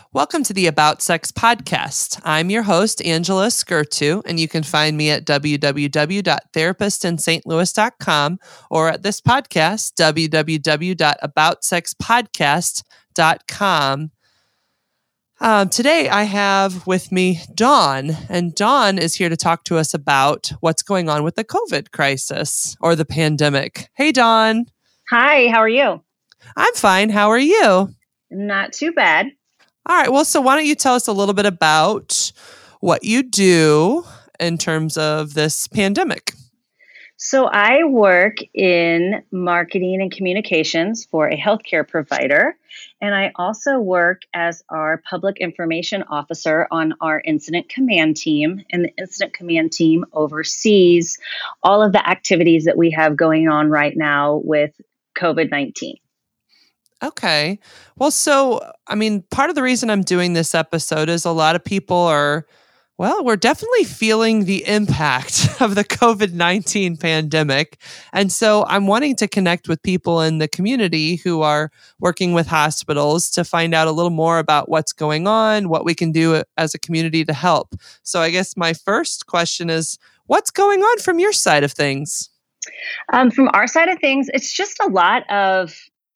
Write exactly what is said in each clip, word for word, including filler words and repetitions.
Welcome to the About Sex podcast. I'm your host, Angela Skirtu, and you can find me at w w w dot therapist in st louis dot com or at this podcast, w w w dot about sex podcast dot com. Um, today, I have with me Dawn, and Dawn is here to talk to us about what's going on with the COVID crisis or the pandemic. Hey, Dawn. Hi, how are you? I'm fine. How are you? Not too bad. All right. Well, so why don't you tell us a little bit about what you do in terms of this pandemic? So I work in marketing and communications for a healthcare provider, and I also work as our public information officer on our incident command team, and the incident command team oversees all of the activities that we have going on right now with COVID nineteen. Okay. Well, so, I mean, part of the reason I'm doing this episode is a lot of people are, well, we're definitely feeling the impact of the COVID nineteen pandemic. And so I'm wanting to connect with people in the community who are working with hospitals to find out a little more about what's going on, what we can do as a community to help. So I guess my first question is, what's going on from your side of things? Um, from our side of things, it's just a lot of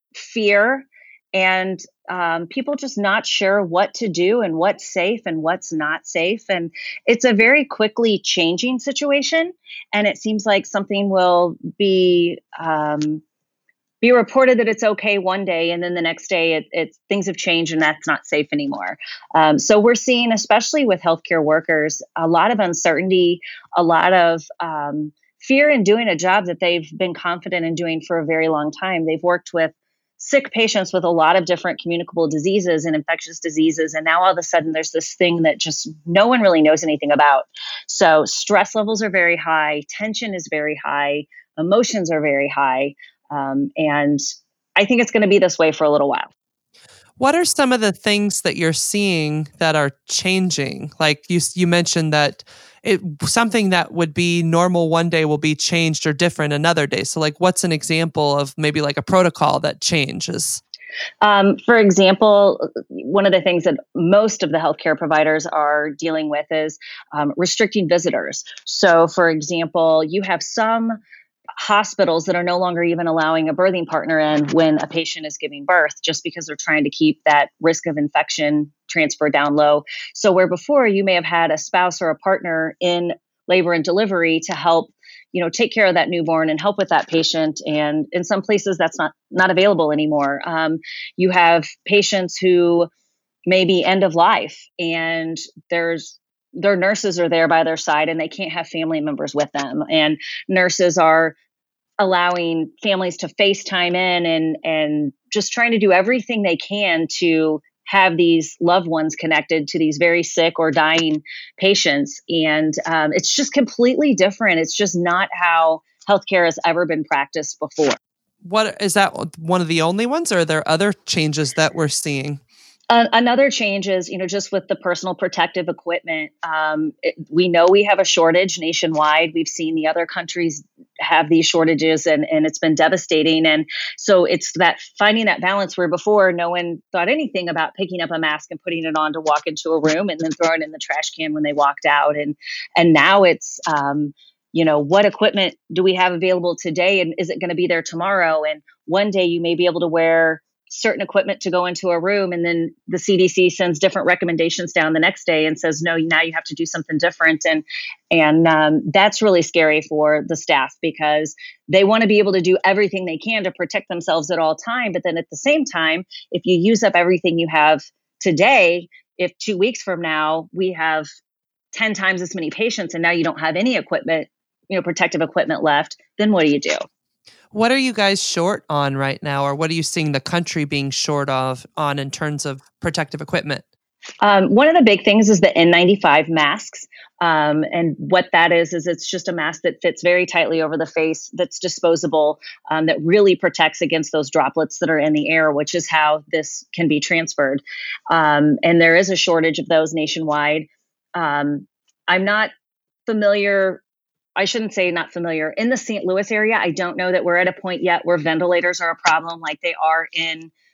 fear and um, people just not sure what to do and what's safe and what's not safe. And it's a very quickly changing situation. And it seems like something will be um, be reported that it's okay one day, and then the next day it, it things have changed and that's not safe anymore. Um, so we're seeing, especially with healthcare workers, a lot of uncertainty, a lot of um, fear in doing a job that they've been confident in doing for a very long time. They've worked with sick patients with a lot of different communicable diseases and infectious diseases. And now all of a sudden there's this thing that just no one really knows anything about. So stress levels are very high. Tension is very high. Emotions are very high. Um, and I think it's going to be this way for a little while. What are some of the things that you're seeing that are changing? Like you, you mentioned that it something that would be normal one day will be changed or different another day. So, like, what's an example of maybe like a protocol that changes? Um, for example, one of the things that most of the healthcare providers are dealing with is um, restricting visitors. So, for example, you have some hospitals that are no longer even allowing a birthing partner in when a patient is giving birth, just because they're trying to keep that risk of infection transfer down low. So where before you may have had a spouse or a partner in labor and delivery to help, you know, take care of that newborn and help with that patient. And in some places that's not, not available anymore. Um, you have patients who may be end of life and there's their nurses are there by their side and they can't have family members with them. And nurses are allowing families to FaceTime in and, and just trying to do everything they can to have these loved ones connected to these very sick or dying patients. And um, it's just completely different. It's just not how healthcare has ever been practiced before. What is that one of the only ones, or are there other changes that we're seeing? Uh, another change is, you know, just with the personal protective equipment, um, it, we know we have a shortage nationwide. We've seen the other countries have these shortages and, and it's been devastating. And so it's that finding that balance where before no one thought anything about picking up a mask and putting it on to walk into a room and then throwing it in the trash can when they walked out. And, and now it's, um, you know, what equipment do we have available today? And is it going to be there tomorrow? And one day you may be able to wear certain equipment to go into a room, and then the C D C sends different recommendations down the next day and says, no, now you have to do something different. And and um, that's really scary for the staff because they want to be able to do everything they can to protect themselves at all time. But then at the same time, if you use up everything you have today, if two weeks from now we have ten times as many patients and now you don't have any equipment, you know, protective equipment left, then what do you do? What are you guys short on right now, or what are you seeing the country being short of on in terms of protective equipment? Um, one of the big things is the N ninety-five masks. Um, and what that is, is it's just a mask that fits very tightly over the face, that's disposable, um, that really protects against those droplets that are in the air, which is how this can be transferred. Um, and there is a shortage of those nationwide. Um, I'm not familiar I shouldn't say not familiar. In the Saint Louis area, I don't know that we're at a point yet where ventilators are a problem like they are in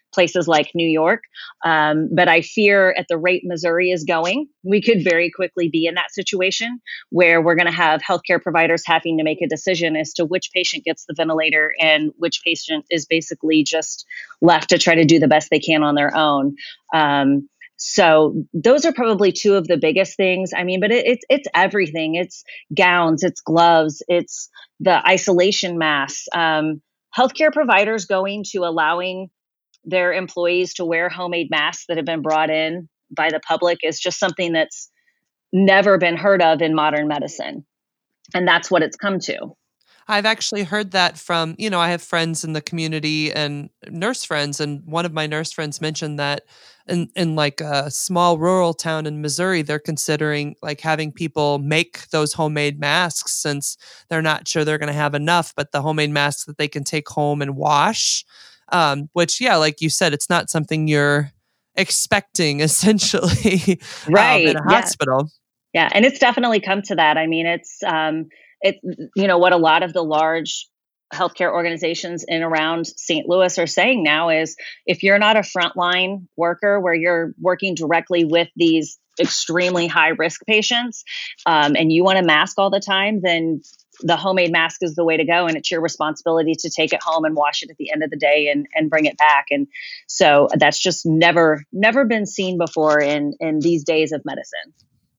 places like New York. Um, but I fear at the rate Missouri is going, we could very quickly be in that situation where we're going to have healthcare providers having to make a decision as to which patient gets the ventilator and which patient is basically just left to try to do the best they can on their own. Um, So those are probably two of the biggest things. I mean, but it, it's it's everything. It's gowns, it's gloves, it's the isolation masks. Um, healthcare providers going to allowing their employees to wear homemade masks that have been brought in by the public is just something that's never been heard of in modern medicine. And that's what it's come to. I've actually heard that from, you know, I have friends in the community and nurse friends, and one of my nurse friends mentioned that in, in like a small rural town in Missouri, they're considering like having people make those homemade masks since they're not sure they're going to have enough, but the homemade masks that they can take home and wash, um, which, yeah, like you said, it's not something you're expecting essentially um, Right. in a Yeah. hospital. Yeah. And it's definitely come to that. I mean, it's, um, it, you know, what a lot of the large healthcare organizations in around Saint Louis are saying now is if you're not a frontline worker where you're working directly with these extremely high risk patients, um, and you want to mask all the time, then the homemade mask is the way to go. And it's your responsibility to take it home and wash it at the end of the day and, and bring it back. And so that's just never, never been seen before in, in these days of medicine.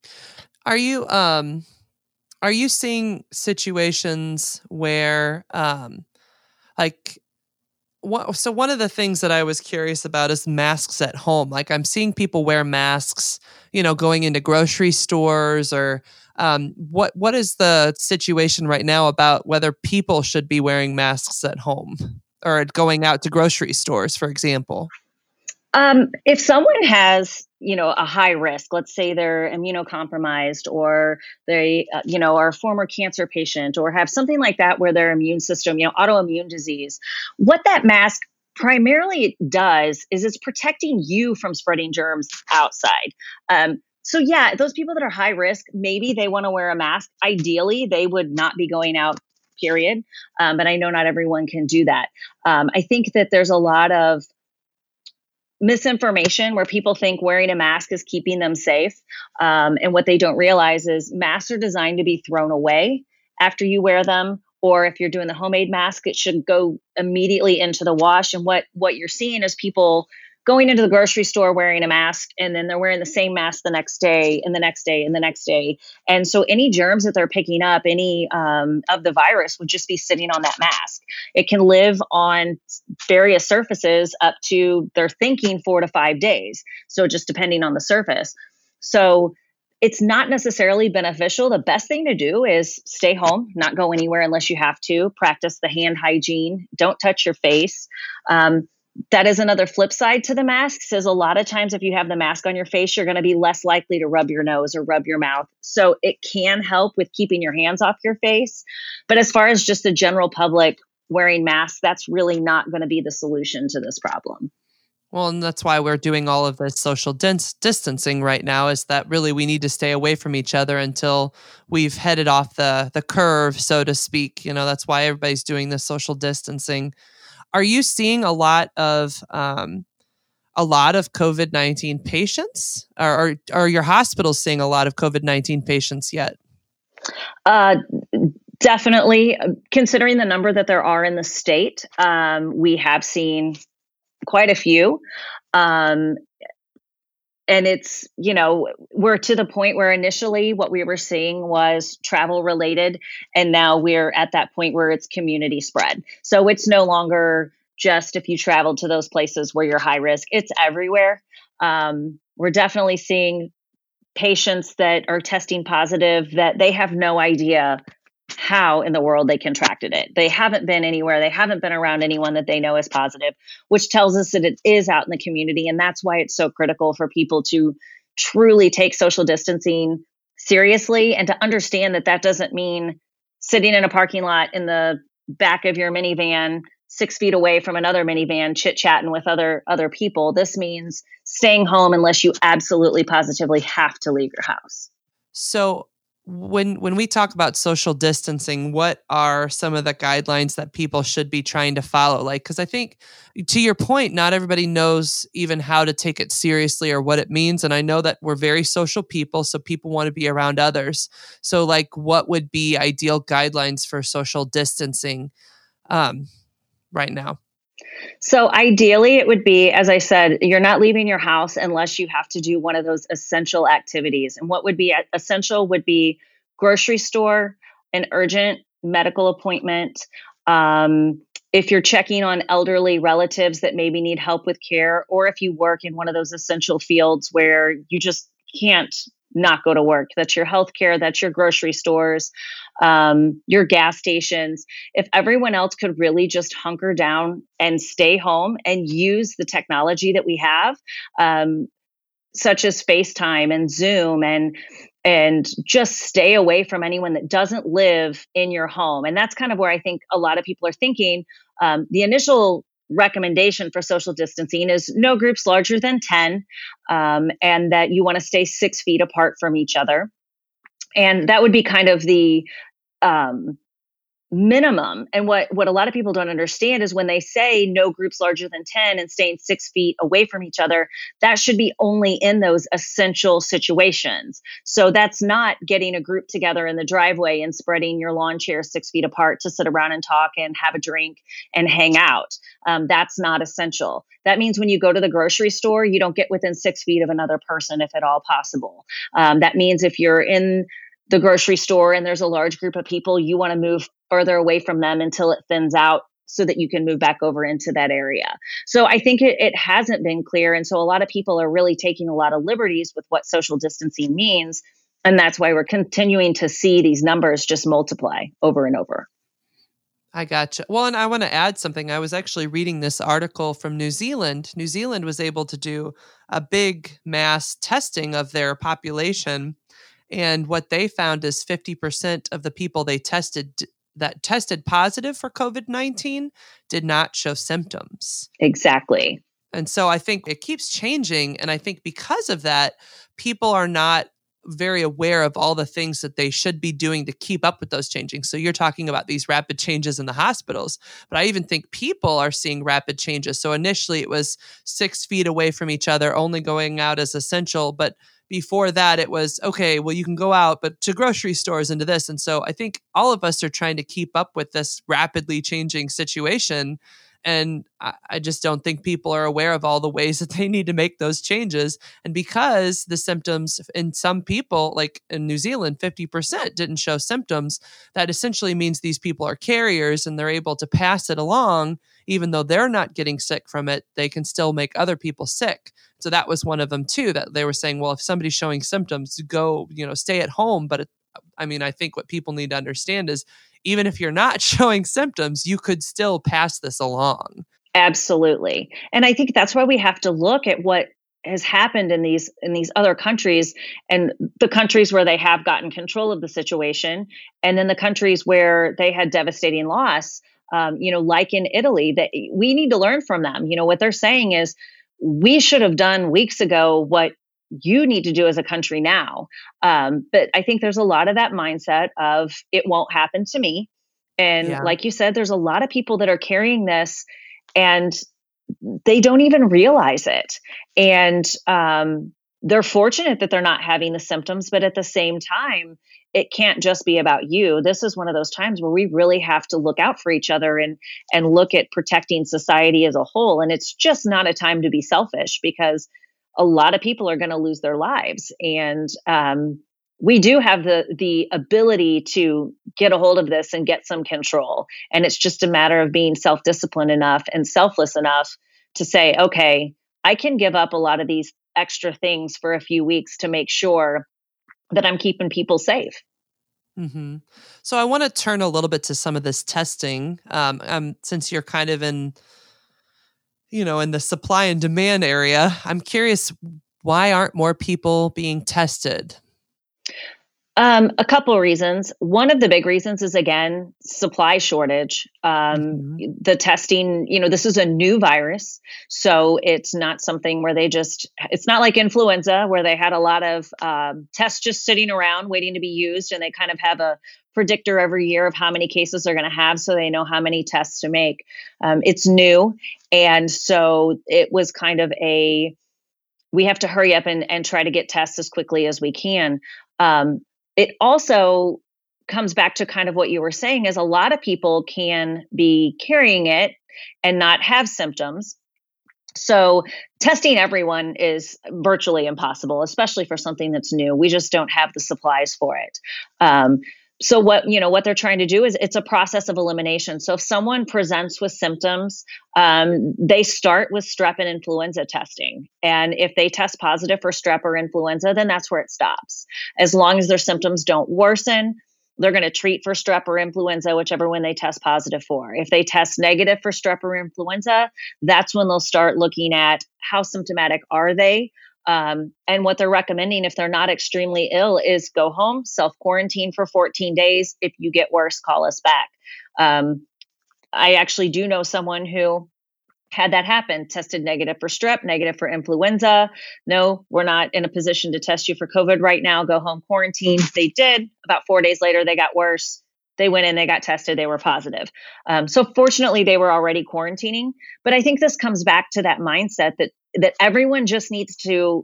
Are you, um, Are you seeing situations where, um, like, what, so one of the things that I was curious about is masks at home. Like, I'm seeing people wear masks, you know, going into grocery stores, or um, what what is the situation right now about whether people should be wearing masks at home or going out to grocery stores, for example? Um, if someone has, you know, a high risk, let's say they're immunocompromised or they, uh, you know, are a former cancer patient or have something like that where their immune system, you know, autoimmune disease, what that mask primarily does is it's protecting you from spreading germs outside. Um, so yeah, those people that are high risk, maybe they want to wear a mask. Ideally, they would not be going out, period. Um, but I know not everyone can do that. Um, I think that there's a lot of misinformation where people think wearing a mask is keeping them safe. Um, and what they don't realize is masks are designed to be thrown away after you wear them. Or if you're doing the homemade mask, it should go immediately into the wash. And what, what you're seeing is people going into the grocery store wearing a mask, and then they're wearing the same mask the next day and the next day and the next day. And so any germs that they're picking up, any um, of the virus would just be sitting on that mask. It can live on various surfaces up to, they're thinking, four to five days. So just depending on the surface. So it's not necessarily beneficial. The best thing to do is stay home, not go anywhere unless you have to. Practice the hand hygiene. Don't touch your face. Um, That is another flip side to the masks, is a lot of times if you have the mask on your face, you're going to be less likely to rub your nose or rub your mouth. So it can help with keeping your hands off your face. But as far as just the general public wearing masks, that's really not going to be the solution to this problem. Well, and that's why we're doing all of this social dis- distancing right now, is that really we need to stay away from each other until we've headed off the the curve, so to speak. You know, that's why everybody's doing this social distancing. Are you seeing a lot of um, a lot of COVID nineteen patients, or are, are your hospitals seeing a lot of COVID nineteen patients yet? Uh, definitely. Considering the number that there are in the state, um, we have seen quite a few. Um, and it's, you know, we're to the point where initially what we were seeing was travel related. And now we're at that point where it's community spread. So it's no longer just if you traveled to those places where you're high risk, it's everywhere. Um, we're definitely seeing patients that are testing positive that they have no idea how in the world they contracted it. They haven't been anywhere. They haven't been around anyone that they know is positive, which tells us that it is out in the community. And that's why it's so critical for people to truly take social distancing seriously and to understand that that doesn't mean sitting in a parking lot in the back of your minivan, six feet away from another minivan, chit-chatting with other other people. This means staying home unless you absolutely positively have to leave your house. So when when we talk about social distancing, what are some of the guidelines that people should be trying to follow? Like, because I think, to your point, not everybody knows even how to take it seriously or what it means. And I know that we're very social people, so people want to be around others. So, like, what would be ideal guidelines for social distancing um, right now? So ideally, it would be, as I said, you're not leaving your house unless you have to do one of those essential activities. And what would be essential would be grocery store, an urgent medical appointment. Um, if you're checking on elderly relatives that maybe need help with care, or if you work in one of those essential fields where you just can't not go to work. That's your healthcare, that's your grocery stores, um, your gas stations. If everyone else could really just hunker down and stay home and use the technology that we have, um, such as FaceTime and Zoom, and and just stay away from anyone that doesn't live in your home. And that's kind of where I think a lot of people are thinking. Um, the initial recommendation for social distancing is no groups larger than ten, um, and that you want to stay six feet apart from each other. And that would be kind of the um, minimum. And what what a lot of people don't understand is when they say no groups larger than ten and staying six feet away from each other, that should be only in those essential situations. So that's not getting a group together in the driveway and spreading your lawn chair six feet apart to sit around and talk and have a drink and hang out. Um, that's not essential. That means when you go to the grocery store, you don't get within six feet of another person if at all possible. Um, that means if you're in the grocery store and there's a large group of people, you want to move further away from them until it thins out so that you can move back over into that area. So I think it, it hasn't been clear. And so a lot of people are really taking a lot of liberties with what social distancing means. And that's why we're continuing to see these numbers just multiply over and over. I gotcha. Well, and I want to add something. I was actually reading this article from New Zealand. New Zealand was able to do a big mass testing of their population. And what they found is fifty percent of the people they tested that tested positive for COVID nineteen did not show symptoms. Exactly. And so I think it keeps changing. And I think because of that, people are not very aware of all the things that they should be doing to keep up with those changing. So you're talking about these rapid changes in the hospitals, but I even think people are seeing rapid changes. So initially it was six feet away from each other, only going out as essential, but before that, it was, okay, well, you can go out, but to grocery stores and to this. And so I think all of us are trying to keep up with this rapidly changing situation. And I, I just don't think people are aware of all the ways that they need to make those changes. And because the symptoms in some people, like in New Zealand, fifty percent didn't show symptoms, that essentially means these people are carriers and they're able to pass it along. Even though they're not getting sick from it, they can still make other people sick. So that was one of them too, that they were saying, well, if somebody's showing symptoms, go, you know, stay at home. But it, I mean, I think what people need to understand is even if you're not showing symptoms, you could still pass this along. Absolutely. And I think that's why we have to look at what has happened in these in these other countries, and the countries where they have gotten control of the situation, and then the countries where they had devastating loss. Um, you know, like in Italy, that we need to learn from them. You know, what they're saying is we should have done weeks ago what you need to do as a country now. Um, but I think there's a lot of that mindset of it won't happen to me. And Yeah. like you said, there's a lot of people that are carrying this and they don't even realize it. And um, they're fortunate that they're not having the symptoms, but at the same time, it can't just be about you. This is one of those times where we really have to look out for each other and and look at protecting society as a whole. And it's just not a time to be selfish because a lot of people are going to lose their lives. And um, we do have the the ability to get a hold of this and get some control. And it's just a matter of being self-disciplined enough and selfless enough to say, okay, I can give up a lot of these extra things for a few weeks to make sure that I'm keeping people safe. Mm-hmm. So I want to turn a little bit to some of this testing, um, um, since you're kind of in, you know, in the supply and demand area. I'm curious, why aren't more people being tested? Um, a couple of reasons. One of the big reasons is, again, supply shortage. Um, Mhm. the testing, you know, this is a new virus. So it's not something where they just, it's not like influenza where they had a lot of um, tests just sitting around waiting to be used. And they kind of have a predictor every year of how many cases they're going to have. So they know how many tests to make. Um, it's new. And so it was kind of a, we have to hurry up and, and try to get tests as quickly as we can. Um, it also comes back to kind of what you were saying is a lot of people can be carrying it and not have symptoms. So testing everyone is virtually impossible, especially for something that's new. We just don't have the supplies for it. Um, so what you know what they're trying to do is it's a process of elimination. So if someone presents with symptoms, um, they start with strep and influenza testing, and if they test positive for strep or influenza, then that's where it stops. As long as their symptoms don't worsen, they're going to treat for strep or influenza, whichever one they test positive for. If they test negative for strep or influenza, that's when they'll start looking at how symptomatic are they. Um, and what they're recommending, if they're not extremely ill, is go home, self quarantine for fourteen days. If you get worse, call us back. Um, I actually do know someone who had that happen, tested negative for strep, negative for influenza. No, we're not in a position to test you for COVID right now. Go home quarantine. They did. About four days later, they got worse. They went in, they got tested, they were positive. Um, so fortunately, they were already quarantining. But I think this comes back to that mindset that that everyone just needs to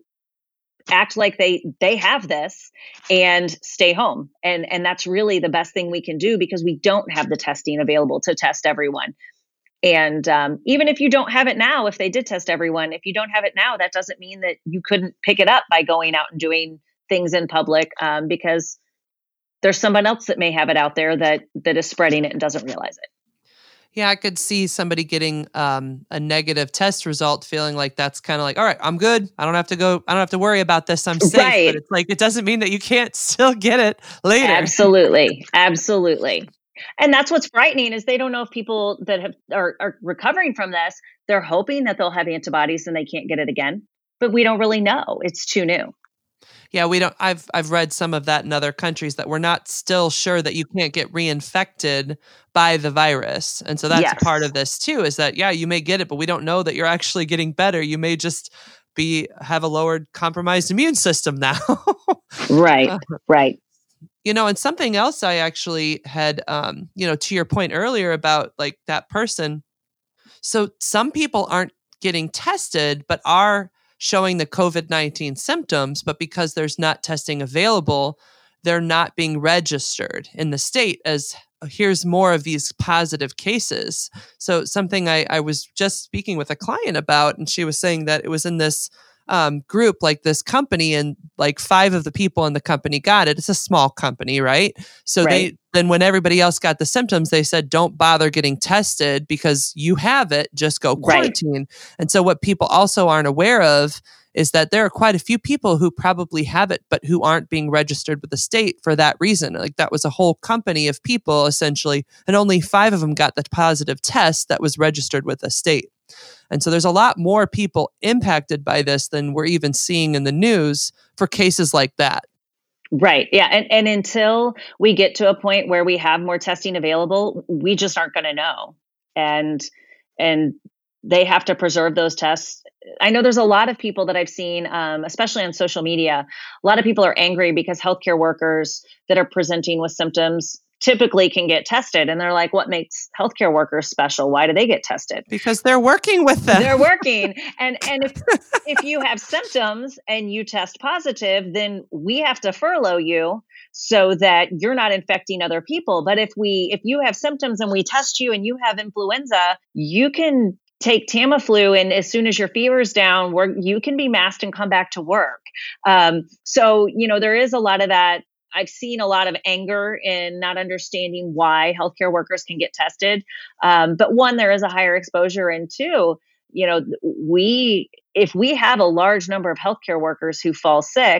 act like they they have this and stay home. And and that's really the best thing we can do because we don't have the testing available to test everyone. And um, even if you don't have it now, if they did test everyone, if you don't have it now, that doesn't mean that you couldn't pick it up by going out and doing things in public um, because there's someone else that may have it out there that that is spreading it and doesn't realize it. Yeah, I could see somebody getting um, a negative test result, feeling like that's kind of like, all right, I'm good. I don't have to go. I don't have to worry about this. I'm safe. Right. But it's like, it doesn't mean that you can't still get it later. Absolutely. Absolutely. And that's what's frightening is they don't know if people that have are, are recovering from this, they're hoping that they'll have antibodies and they can't get it again. But we don't really know. It's too new. Yeah, we don't. I've I've read some of that in other countries that we're not still sure that you can't get reinfected by the virus, and so that's Yes. part of this too. Is that yeah, you may get it, but we don't know that you're actually getting better. You may just be have a lowered, compromised immune system now. Right. Uh, Right. You know, and something else I actually had, um, you know, to your point earlier about like that person. So some people aren't getting tested, but are showing the COVID nineteen symptoms, but because there's not testing available, they're not being registered in the state as here's more of these positive cases. So something I, I was just speaking with a client about, and she was saying that it was in this um, group, like this company, and like five of the people in the company got it. It's a small company, right? So Right. they then when everybody else got the symptoms, they said, don't bother getting tested because you have it, just go Right. quarantine. And so what people also aren't aware of is that there are quite a few people who probably have it, but who aren't being registered with the state for that reason. Like that was a whole company of people essentially, and only five of them got the positive test that was registered with the state. And so there's a lot more people impacted by this than we're even seeing in the news for cases like that. Right. Yeah. And, and until we get to a point where we have more testing available, we just aren't going to know. And, and they have to preserve those tests. I know there's a lot of people that I've seen, um, especially on social media. A lot of people are angry because healthcare workers that are presenting with symptoms typically can get tested. And they're like, what makes healthcare workers special? Why do they get tested? Because they're working with them. They're working. And and if if you have symptoms and you test positive, then we have to furlough you so that you're not infecting other people. But if we if you have symptoms and we test you and you have influenza, you can take Tamiflu, and as soon as your fever's down, where you can be masked and come back to work. Um, so, you know, there is a lot of that. I've seen a lot of anger in not understanding why healthcare workers can get tested. Um, but one, there is a higher exposure. And two, you know, we, if we have a large number of healthcare workers who fall sick,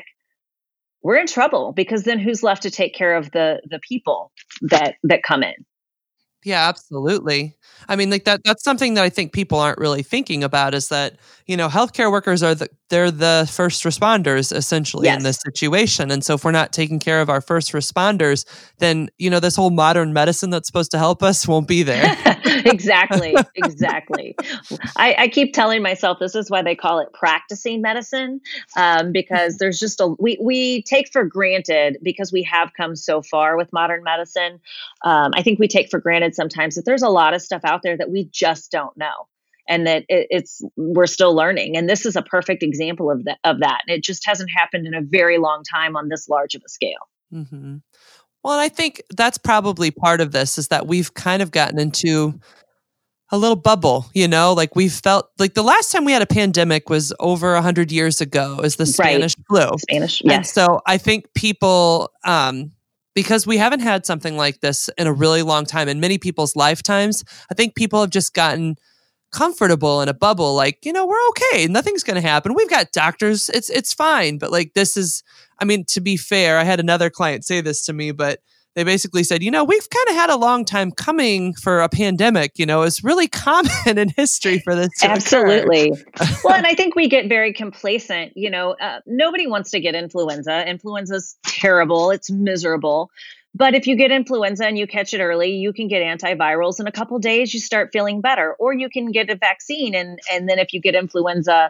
we're in trouble because then who's left to take care of the, the people that, that come in? Yeah, absolutely. I mean, like that that's something that I think people aren't really thinking about is that, you know, healthcare workers are the they're the first responders essentially Yes. in this situation. And so if we're not taking care of our first responders, then, you know, this whole modern medicine that's supposed to help us won't be there. Exactly. Exactly. I, I keep telling myself this is why they call it practicing medicine, um, because there's just a we we take for granted because we have come so far with modern medicine. Um, I think we take for granted sometimes that there's a lot of stuff out there that we just don't know. And that it, it's we're still learning, and this is a perfect example of that. Of that, it just hasn't happened in a very long time on this large of a scale. hmm Well, and I think that's probably part of this is that we've kind of gotten into a little bubble, you know, like we've felt like the last time we had a pandemic was over a hundred years ago is the Right. Spanish flu. Spanish, And yes. so I think people, um, because we haven't had something like this in a really long time in many people's lifetimes, I think people have just gotten comfortable in a bubble. Like, you know, we're okay. Nothing's going to happen. We've got doctors. It's, it's fine. But like, this is, I mean, to be fair, I had another client say this to me, but they basically said, you know, we've kind of had a long time coming for a pandemic. You know, it's really common in history for this to Absolutely. Well, and I think we get very complacent. You know, uh, nobody wants to get influenza. Influenza's terrible. It's miserable. But if you get influenza and you catch it early, you can get antivirals in a couple days, you start feeling better. Or you can get a vaccine. And, and then if you get influenza,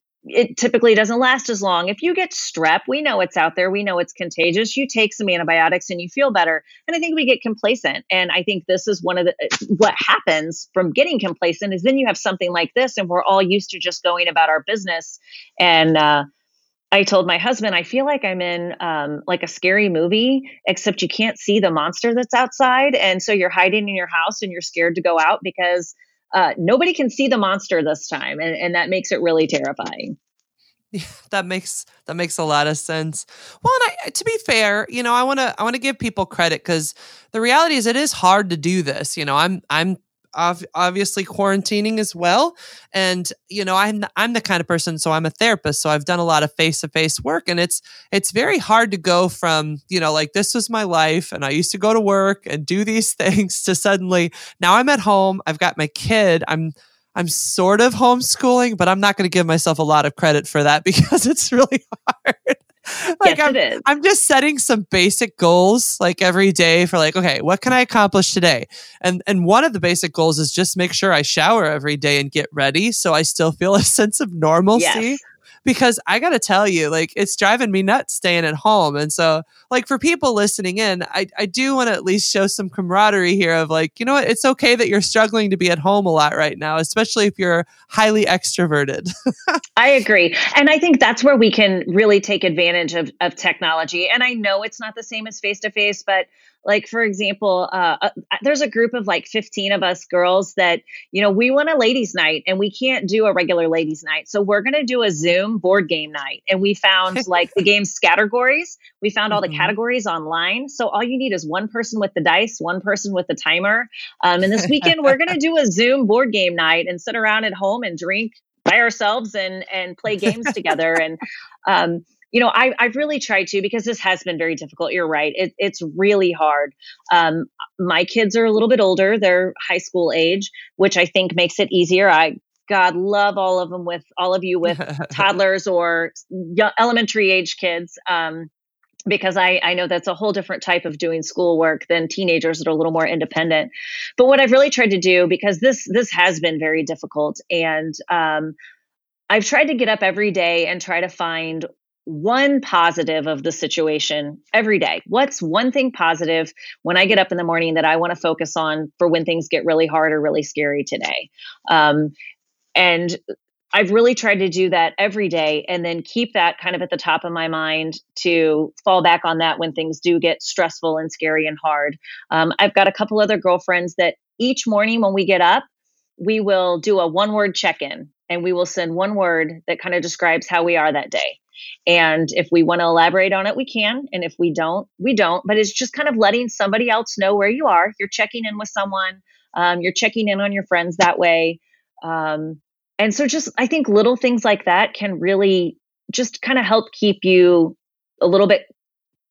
it typically doesn't last as long. If you get strep, we know it's out there. We know it's contagious. You take some antibiotics and you feel better. And I think we get complacent. And I think this is one of the, what happens from getting complacent is then you have something like this and we're all used to just going about our business. And, uh, I told my husband, I feel like I'm in um, like a scary movie, except you can't see the monster that's outside. And so you're hiding in your house and you're scared to go out because uh, nobody can see the monster this time. And, and that makes it really terrifying. Yeah, that makes that makes a lot of sense. Well, and I, to be fair, you know, I want to I want to give people credit because the reality is it is hard to do this. You know, I'm I'm ov- obviously quarantining as well, and you know, I'm I'm the kind of person. So I'm a therapist, so I've done a lot of face to face work, and it's it's very hard to go from you know like this was my life, and I used to go to work and do these things to suddenly now I'm at home. I've got my kid. I'm I'm sort of homeschooling, but I'm not going to give myself a lot of credit for that because it's really hard. like Yes, I'm, it is. I'm just setting some basic goals like every day for like, okay, what can I accomplish today? And and one of the basic goals is just make sure I shower every day and get ready so I still feel a sense of normalcy. Yes. Because I got to tell you, like, it's driving me nuts staying at home. And so, like, for people listening in, I, I do want to at least show some camaraderie here of like, you know what? It's okay that you're struggling to be at home a lot right now, especially if you're highly extroverted. I agree. And I think that's where we can really take advantage of, of technology. And I know it's not the same as face to face, but like, for example, uh, uh, there's a group of like fifteen of us girls that, you know, we want a ladies' night and we can't do a regular ladies' night. So we're going to do a Zoom board game night. And we found like the game's categories. We found all the Mhm. categories online. So all you need is one person with the dice, one person with the timer. Um, and this weekend, we're going to do a Zoom board game night and sit around at home and drink by ourselves and, and play games together. And, um, you know, I, I've really tried to because this has been very difficult. You're right. It, it's really hard. Um, my kids are a little bit older. They're high school age, which I think makes it easier. I, God, love all of them with all of you with toddlers or young, elementary age kids. Um, because I, I know that's a whole different type of doing schoolwork than teenagers that are a little more independent. But what I've really tried to do, because this this has been very difficult, and um, I've tried to get up every day and try to find one positive of the situation every day. What's one thing positive when I get up in the morning that I want to focus on for when things get really hard or really scary today? Um, and I've really tried to do that every day and then keep that kind of at the top of my mind to fall back on that when things do get stressful and scary and hard. Um, I've got a couple other girlfriends that each morning when we get up, we will do a one word check-in and we will send one word that kind of describes how we are that day. And if we want to elaborate on it, we can. And if we don't, we don't. But it's just kind of letting somebody else know where you are. You're checking in with someone. Um, you're checking in on your friends that way. Um, and so just, I think little things like that can really just kind of help keep you a little bit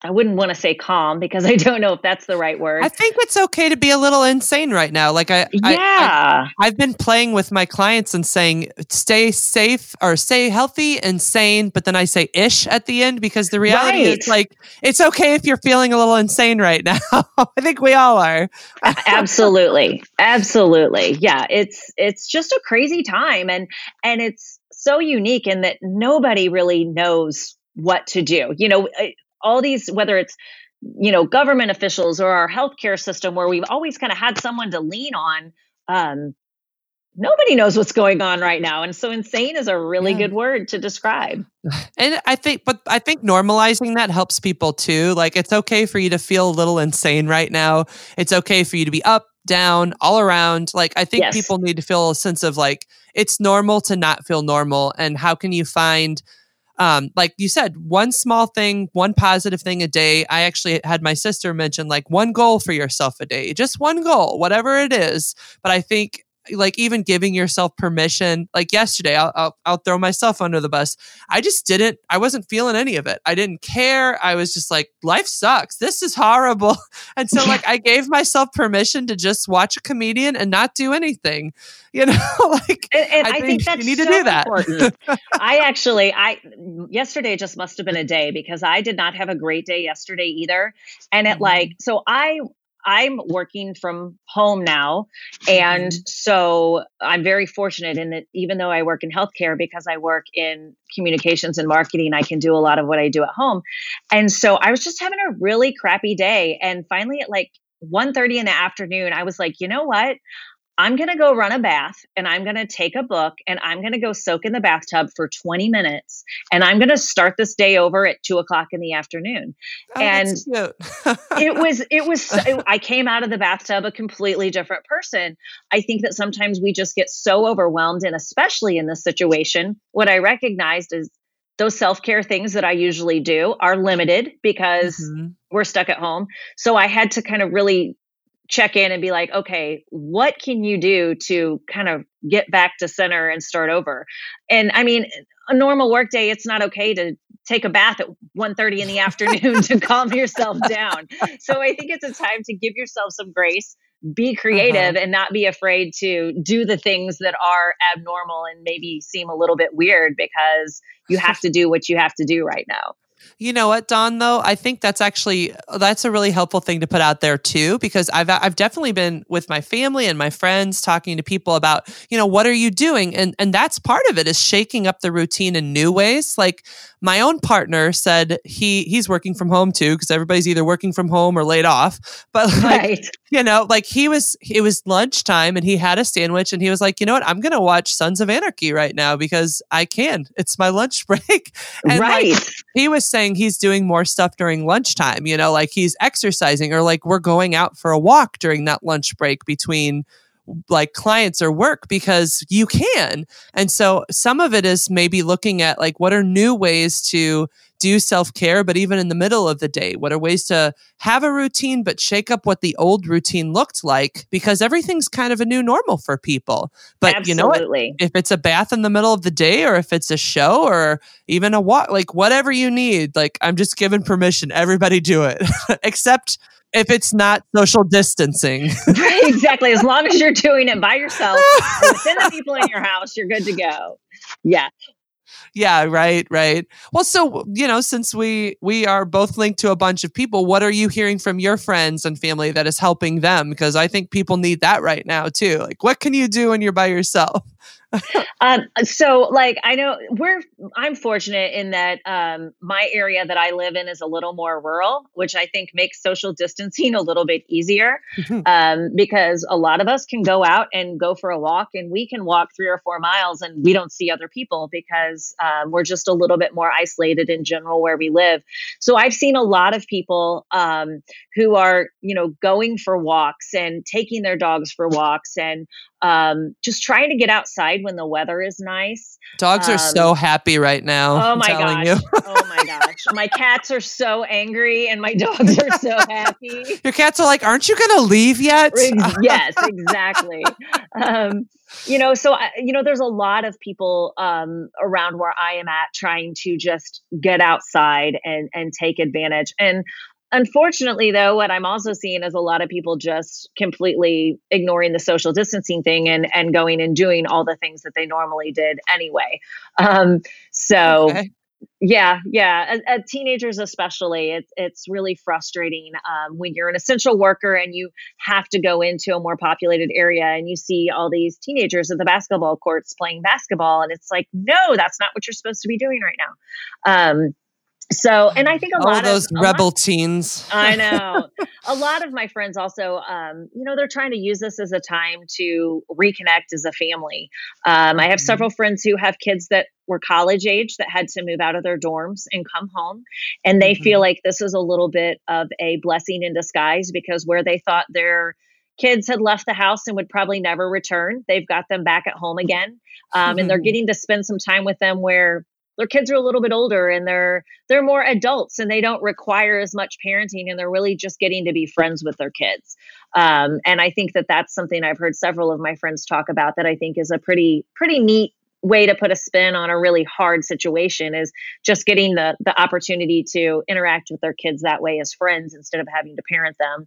I wouldn't want to say calm because I don't know if that's the right word. I think it's okay to be a little insane right now. Like I, yeah, I, I, I've been playing with my clients and saying, stay safe or stay healthy and sane. But then I say ish at the end because the reality right. is like, it's okay if you're feeling a little insane right now. I think we all are. Absolutely. Absolutely. Yeah. It's, it's just a crazy time. And, and it's so unique in that nobody really knows what to do. You know, all these, whether it's, you know, government officials or our healthcare system, where we've always kind of had someone to lean on, um, nobody knows what's going on right now. And so insane is a really yeah. good word to describe. And I think, but I think normalizing that helps people too. Like, it's okay for you to feel a little insane right now. It's okay for you to be up, down, all around. Like, I think yes. people need to feel a sense of like, it's normal to not feel normal. And how can you find Um, like you said, one small thing, one positive thing a day. I actually had my sister mention like one goal for yourself a day, just one goal, whatever it is. But I think like even giving yourself permission, like yesterday, I'll, I'll, I'll throw myself under the bus. I just didn't, I wasn't feeling any of it. I didn't care. I was just like, life sucks. This is horrible. And so like, I gave myself permission to just watch a comedian and not do anything, you know, like, and, and I, I think, think that's you need so to do that. Important. I actually, I, yesterday just must have been a day because I did not have a great day yesterday either. And it mm-hmm. like, so I, I'm working from home now. And mm-hmm. so I'm very fortunate in that even though I work in healthcare, because I work in communications and marketing, I can do a lot of what I do at home. And so I was just having a really crappy day. And finally at like one thirty in the afternoon, I was like, you know what? I'm going to go run a bath and I'm going to take a book and I'm going to go soak in the bathtub for twenty minutes. And I'm going to start this day over at two o'clock in the afternoon. Oh, and that's cute. it was, it was, so, I came out of the bathtub a completely different person. I think that sometimes we just get so overwhelmed, and especially in this situation, what I recognized is those self-care things that I usually do are limited because mm-hmm. we're stuck at home. So I had to kind of really check in and be like, okay, what can you do to kind of get back to center and start over? And I mean, a normal work day, it's not okay to take a bath at one thirty in the afternoon to calm yourself down. So I think it's a time to give yourself some grace, be creative, uh-huh. and not be afraid to do the things that are abnormal and maybe seem a little bit weird because you have to do what you have to do right now. You know what, Dawn, though? I think that's actually, that's a really helpful thing to put out there too, because I've, I've definitely been with my family and my friends talking to people about, you know, what are you doing? And, and that's part of it is shaking up the routine in new ways. Like my own partner said he, he's working from home too, because everybody's either working from home or laid off, but like, right. you know, like he was, it was lunchtime and he had a sandwich and he was like, you know what, I'm going to watch Sons of Anarchy right now because I can, it's my lunch break. And right. like, he was saying he's doing more stuff during lunchtime, you know, like he's exercising or like we're going out for a walk during that lunch break between like clients or work because you can. And so some of it is maybe looking at like what are new ways to do self-care, but even in the middle of the day, what are ways to have a routine, but shake up what the old routine looked like because everything's kind of a new normal for people. But Absolutely. You know what? If it's a bath in the middle of the day or if it's a show or even a walk, like whatever you need, like I'm just giving permission, everybody do it, except if it's not social distancing. Right, exactly. As long as you're doing it by yourself, within the people in your house, you're good to go. Yeah. Yeah, right, right. Well, so, you know, since we we are both linked to a bunch of people, what are you hearing from your friends and family that is helping them? Because I think people need that right now too. Like, what can you do when you're by yourself? um, so like, I know we're, I'm fortunate in that um, my area that I live in is a little more rural, which I think makes social distancing a little bit easier um, because a lot of us can go out and go for a walk and we can walk three or four miles and we don't see other people because um, we're just a little bit more isolated in general where we live. So I've seen a lot of people um, who are, you know, going for walks and taking their dogs for walks and um, just trying to get outside when the weather is nice. Dogs um, are so happy right now. Oh I'm my gosh. You. Oh my gosh. My cats are so angry and my dogs are so happy. Your cats are like, aren't you going to leave yet? Yes, exactly. um, You know, so, I, you know, there's a lot of people um, around where I am at trying to just get outside and, and take advantage. And unfortunately, though, what I'm also seeing is a lot of people just completely ignoring the social distancing thing and, and going and doing all the things that they normally did anyway. Um, so, Okay. yeah, yeah. Uh, uh, teenagers especially, it's it's really frustrating um, when you're an essential worker and you have to go into a more populated area and you see all these teenagers at the basketball courts playing basketball, and it's like, no, that's not what you're supposed to be doing right now. Um, so, and I think a All lot of those a rebel lot, teens. I know. A lot of my friends also, um, you know, they're trying to use this as a time to reconnect as a family. Um, I have Mhm. several friends who have kids that were college age that had to move out of their dorms and come home. And they feel Mhm. like this is a little bit of a blessing in disguise because where they thought their kids had left the house and would probably never return, they've got them back at home again. Um, and they're getting to spend some time with them where their kids are a little bit older and they're they're more adults and they don't require as much parenting and they're really just getting to be friends with their kids. Um, and I think that that's something I've heard several of my friends talk about that I think is a pretty pretty neat way to put a spin on a really hard situation is just getting the the opportunity to interact with their kids that way as friends instead of having to parent them.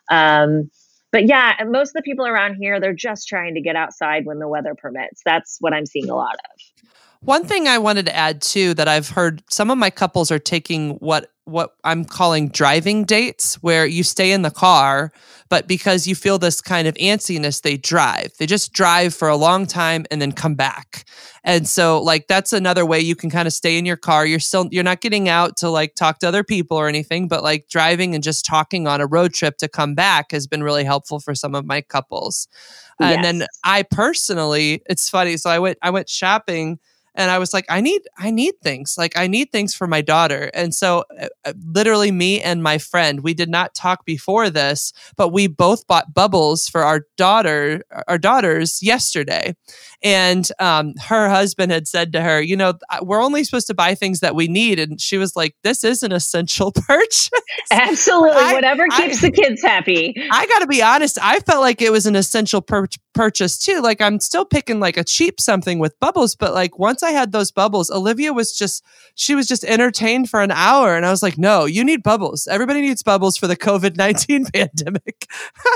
Um, but yeah, most of the people around here, they're just trying to get outside when the weather permits. That's what I'm seeing a lot of. One thing I wanted to add too that I've heard some of my couples are taking what what I'm calling driving dates, where you stay in the car, but because you feel this kind of antsiness, they drive. They just drive for a long time and then come back. And so like that's another way you can kind of stay in your car. You're still you're not getting out to like talk to other people or anything, but like driving and just talking on a road trip to come back has been really helpful for some of my couples. And Yes. then I personally, it's funny. So I went I went shopping. And I was like, I need, I need things. Like, I need things for my daughter. And so, uh, literally, me and my friend, we did not talk before this, but we both bought bubbles for our daughter, our daughters yesterday. And um, her husband had said to her, you know, we're only supposed to buy things that we need. And she was like, this is an essential purchase. Absolutely. I, Whatever keeps I, the kids happy. I got to be honest. I felt like it was an essential pur- purchase too. Like I'm still picking like a cheap something with bubbles, but like once I had those bubbles, Olivia was just, she was just entertained for an hour. And I was like, no, you need bubbles. Everybody needs bubbles for the COVID nineteen pandemic.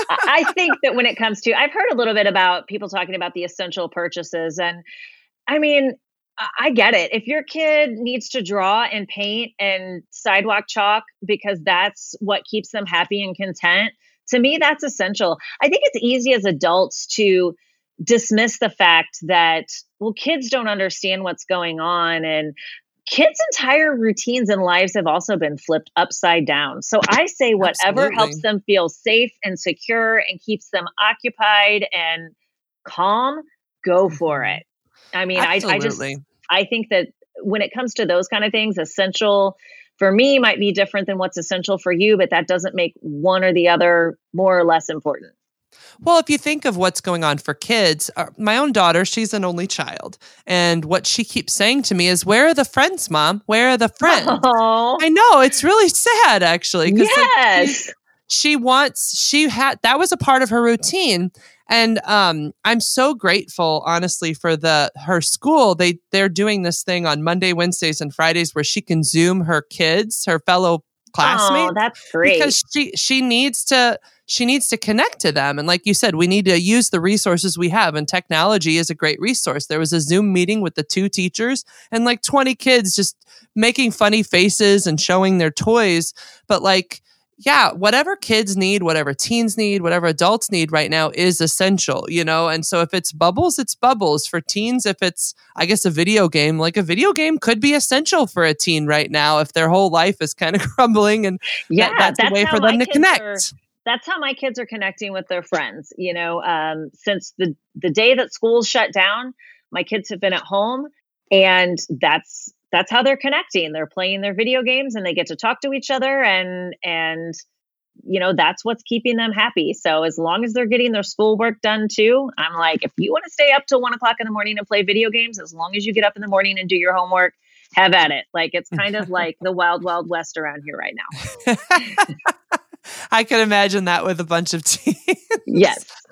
I think that when it comes to, I've heard a little bit about people talking about the essential purchases. And I mean, I I get it. If your kid needs to draw and paint and sidewalk chalk because that's what keeps them happy and content, to me, that's essential. I think it's easy as adults to dismiss the fact that, well, kids don't understand what's going on. And kids' entire routines and lives have also been flipped upside down. So I say whatever Absolutely. helps them feel safe and secure and keeps them occupied and calm, go for Mhm. it. I mean, I, I just, Absolutely. I think that when it comes to those kind of things, essential for me might be different than what's essential for you, but that doesn't make one or the other more or less important. Well, if you think of what's going on for kids, uh, my own daughter, she's an only child. And what she keeps saying to me is, where are the friends, Mom? Where are the friends? Oh, I know, it's really sad actually. 'Cause, like, she, yes. she wants, she had, that was a part of her routine. And um, I'm so grateful, honestly, for the her school. They they're doing this thing on Monday, Wednesdays, and Fridays where she can Zoom her kids, her fellow Oh, classmates, that's great. because she she needs to she needs to connect to them. And like you said, we need to use the resources we have, and technology is a great resource. There was a Zoom meeting with the two teachers and like twenty kids just making funny faces and showing their toys. But like, yeah, whatever kids need, whatever teens need, whatever adults need right now is essential, you know? And so if it's bubbles, it's bubbles. For teens, if it's, I guess, a video game, like a video game could be essential for a teen right now if their whole life is kind of crumbling, and Yeah, that, that's a that's way how for my them to kids connect. are. That's how my kids are connecting with their friends. You know, um, since the the day that schools shut down, my kids have been at home, and that's that's how they're connecting. They're playing their video games, and they get to talk to each other, and and you know that's what's keeping them happy. So as long as they're getting their schoolwork done too, I'm like, if you want to stay up till one o'clock in the morning and play video games, as long as you get up in the morning and do your homework, have at it. Like it's kind of like the wild, wild west around here right now. I can imagine that with a bunch of teens. Yes.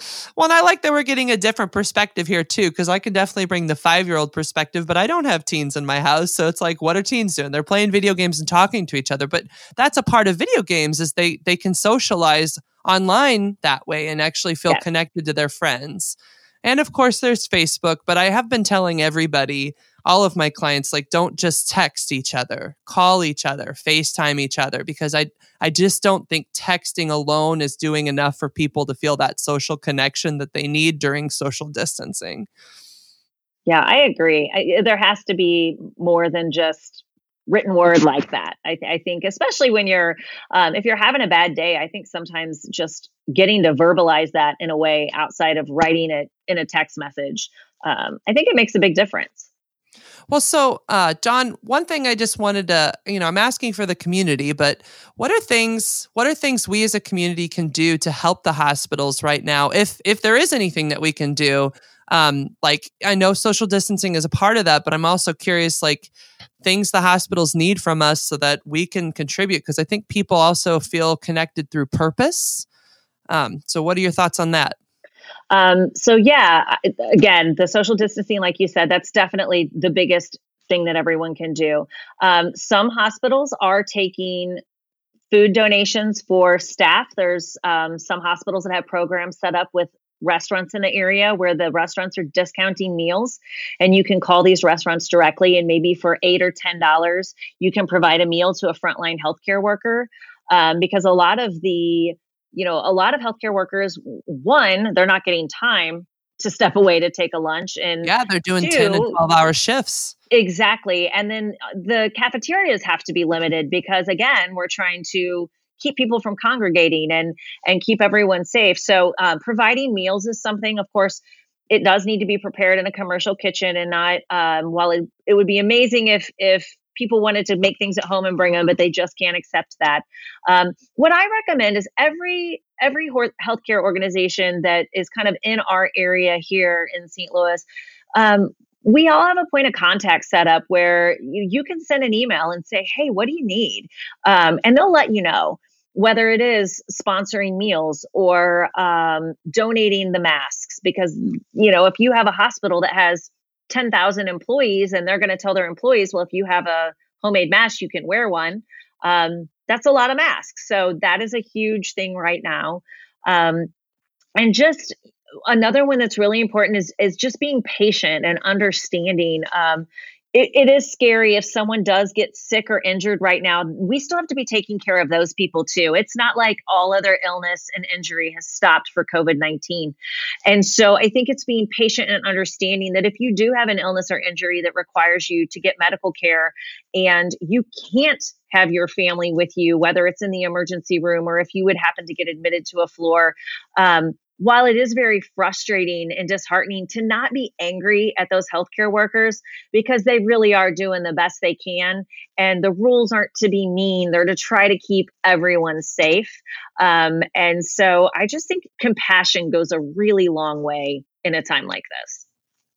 Well, and I like that we're getting a different perspective here too, because I can definitely bring the five-year-old perspective, but I don't have teens in my house. So it's like, what are teens doing? They're playing video games and talking to each other. But that's a part of video games is they they can socialize online that way and actually feel Yes. connected to their friends. And of course, there's Facebook, but I have been telling everybody, all of my clients, like, don't just text each other, call each other, FaceTime each other, because I I just don't think texting alone is doing enough for people to feel that social connection that they need during social distancing. Yeah, I agree. I, there has to be more than just written word like that. I, I think, especially when you're, um, if you're having a bad day, I think sometimes just getting to verbalize that in a way outside of writing it in a text message, um, I think it makes a big difference. Well, so, uh, John, one thing I just wanted to, you know, I'm asking for the community, but what are things, what are things we as a community can do to help the hospitals right now? If, if there is anything that we can do, um, like, I know social distancing is a part of that, but I'm also curious, like, things the hospitals need from us so that we can contribute. Cause I think people also feel connected through purpose. Um, so what are your thoughts on that? Um, so yeah, again, the social distancing, like you said, that's definitely the biggest thing that everyone can do. Um, some hospitals are taking food donations for staff. There's um, some hospitals that have programs set up with restaurants in the area where the restaurants are discounting meals, and you can call these restaurants directly, and maybe for eight or ten dollars, you can provide a meal to a frontline healthcare worker. Um, because a lot of the you know, a lot of healthcare workers, one, they're not getting time to step away to take a lunch. And yeah, they're doing two, ten and twelve hour shifts. Exactly. And then the cafeterias have to be limited because, again, we're trying to keep people from congregating and, and keep everyone safe. So um, providing meals is something, of course, it does need to be prepared in a commercial kitchen and not, um, while it, it would be amazing if, if people wanted to make things at home and bring them, but they just can't accept that. Um, what I recommend is every every healthcare organization that is kind of in our area here in Saint Louis, um, we all have a point of contact set up where you, you can send an email and say, hey, what do you need? Um, and they'll let you know, whether it is sponsoring meals or um, donating the masks. Because, you know, if you have a hospital that has ten thousand employees and they're going to tell their employees, well, if you have a homemade mask, you can wear one. Um, that's a lot of masks. So that is a huge thing right now. Um, and just another one that's really important is, is just being patient and understanding. Um, it, it is scary if someone does get sick or injured right now. We still have to be taking care of those people too. It's not like all other illness and injury has stopped for COVID nineteen. And so I think it's being patient and understanding that if you do have an illness or injury that requires you to get medical care and you can't have your family with you, whether it's in the emergency room or if you would happen to get admitted to a floor, um, while it is very frustrating and disheartening to not be angry at those healthcare workers because they really are doing the best they can. And the rules aren't to be mean. They're to try to keep everyone safe. Um, and so I just think compassion goes a really long way in a time like this.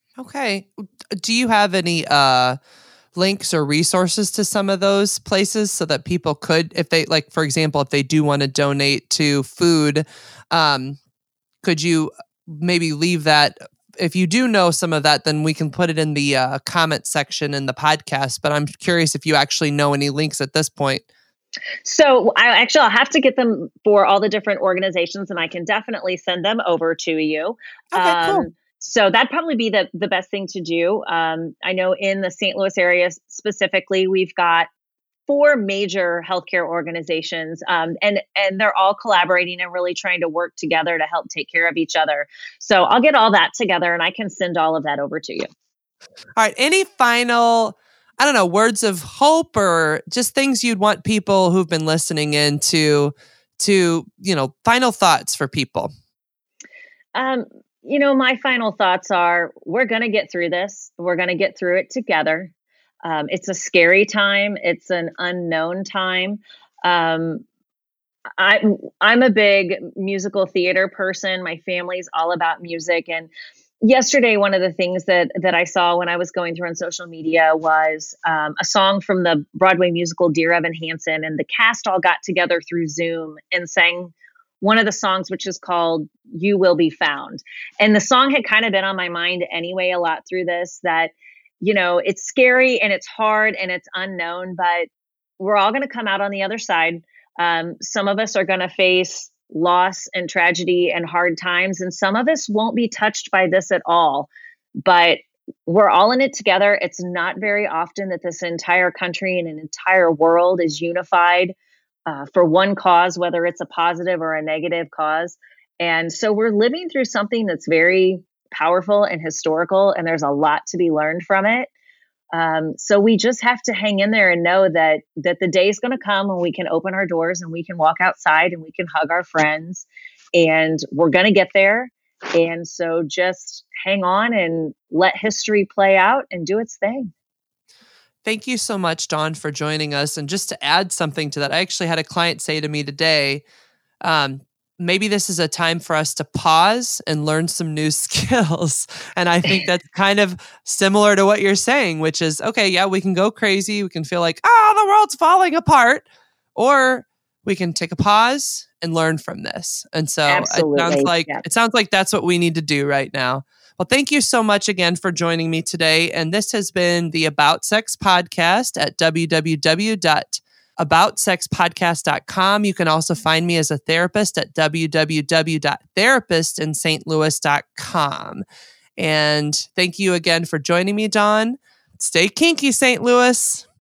Okay. Do you have any uh, links or resources to some of those places so that people could, if they, like, for example, if they do want to donate to food, um, could you maybe leave that? If you do know some of that, then we can put it in the uh, comment section in the podcast. But I'm curious if you actually know any links at this point. So I actually, I'll have to get them for all the different organizations and I can definitely send them over to you. Okay, um, cool. So that'd probably be the, the best thing to do. Um, I know in the Saint Louis area specifically, we've got four major healthcare organizations, um, and and they're all collaborating and really trying to work together to help take care of each other. So I'll get all that together and I can send all of that over to you. All right. Any final, I don't know, words of hope or just things you'd want people who've been listening in to, to, you know, final thoughts for people? Um, you know, my final thoughts are we're going to get through this. We're going to get through it together. Um, it's a scary time. It's an unknown time. Um, I, I'm a big musical theater person. My family's all about music. And yesterday, one of the things that that I saw when I was going through on social media was um, a song from the Broadway musical Dear Evan Hansen. And the cast all got together through Zoom and sang one of the songs, which is called You Will Be Found. And the song had kind of been on my mind anyway, a lot through this, that, you know, it's scary and it's hard and it's unknown, but we're all going to come out on the other side. Um, some of us are going to face loss and tragedy and hard times, and some of us won't be touched by this at all. But we're all in it together. It's not very often that this entire country and an entire world is unified uh, for one cause, whether it's a positive or a negative cause. And so we're living through something that's very powerful and historical, and there's a lot to be learned from it. Um, so we just have to hang in there and know that that the day is going to come when we can open our doors and we can walk outside and we can hug our friends, and we're going to get there. And so just hang on and let history play out and do its thing. Thank you so much, Dawn, for joining us. And just to add something to that, I actually had a client say to me today, um, maybe this is a time for us to pause and learn some new skills. And I think that's kind of similar to what you're saying, which is, okay, yeah, we can go crazy. We can feel like, oh, the world's falling apart. Or we can take a pause and learn from this. And so Absolutely. it sounds like yeah. it sounds like that's what we need to do right now. Well, thank you so much again for joining me today. And this has been the About Sex podcast at w w w dot about sex podcast dot com. You can also find me as a therapist at w w w dot therapist in st louis dot com. And thank you again for joining me, Dawn. Stay kinky, Saint Louis.